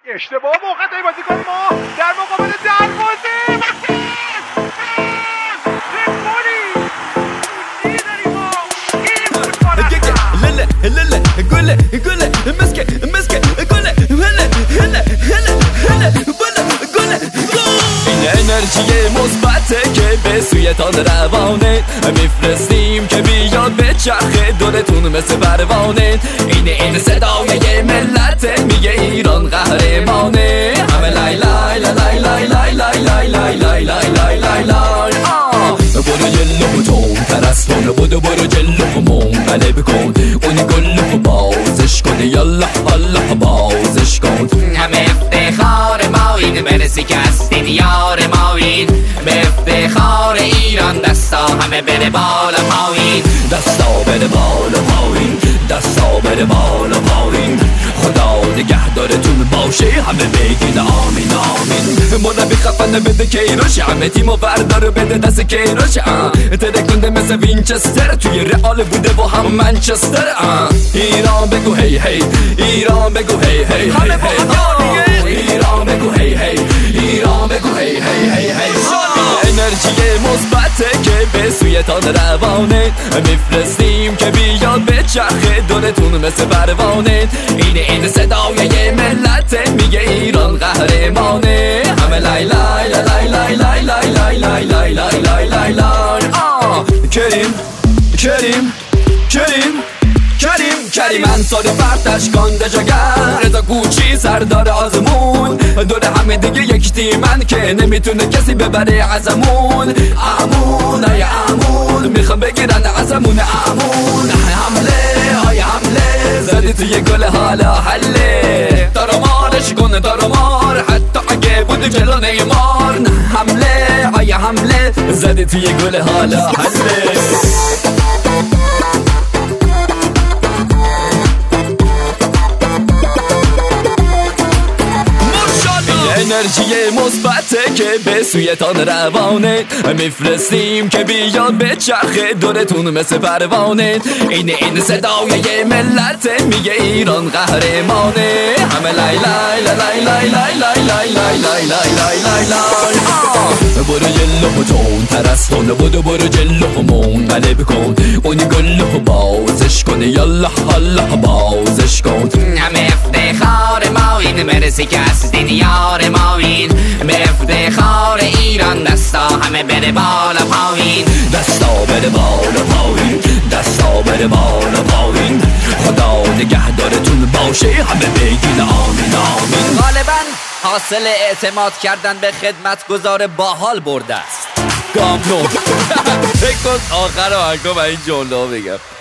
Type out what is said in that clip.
اشتباه موقع بازی کنیم ما در مقابل دروازه گله مسکه گله این انرژی مثبته که به سویتان روانه میفرستیم که بیاد به چرخه دورتون مثل پروانه. این صدای ملت میگه ایران قهرمانه. همه لای لای لای لای لای لای لای لای لای لای لای لای لای. برو جلو تون ترستون برو جلو منقلب کن اونی گلو بازش کن یالله الله بازش کن. همه افتخار ما این برسی که هستین یار ما این به افتخار ایران دستا همه بره بالا پایین دستا بره بالا پایین دستا بره بالا پایین. خدا نگهدارتون باشه همه بگید آمین آمین. مربی خفن بده کیروش همه تیمو بردار بده دست کیروش ترکونده مثل وینچستر توی رئال بوده و هم منچستر. ایران بگو هی هی ایران بگو هی هی همه با ایران بگو هی هی ایران بگو هی هی هی هی. انرژی مثبته که به سویتان روانه میفرستیم که بیاد به چرخه دورتون مثل پروانه. این صدای ملت میگه ایران قهرمانه. همه لای لای لای لای لای لای لای لای لای لای لای لای لای. کریم انصار فرتش کانده جگر رضا کوچی سردار آزمون دور همه دیگه یک تیمن که نمیتونه کسی ببره ازمون. امون ای امون میخوام بگیرن ازمون امون. حمله های حمله زدی توی گل حالا حله دارمارش کنه دارمار حتی اگه بودی جلو نیمار. حمله های حمله زدی توی گل حالا حله. انرژی مثبته که به سویتان روانه میفرستیم که بیاد به چرخه دورتون مثل پروانه. این صدای ملت میگه ایران قهرمانه. همه لای لای لای لای لای لای لای لای لای لای لای لای لای. برو جلو تون ترستون برو جلو منقلب کن اونی گلو بازش کن یالله الله بازش کن. همه افتخار ما این مرسی که هستین یار ما این به افتخار ایران دستا همه بره بالا پایین دستا بره بالا پایین دستا بره بالا پایین. خدا نگهدارتون باشه همه بگید آمین آمین. غالبا حاصل اعتماد کردن به خدمتگزار باحال برده است. گامنو فکر کن آخر آهنگا من این جمله بگم.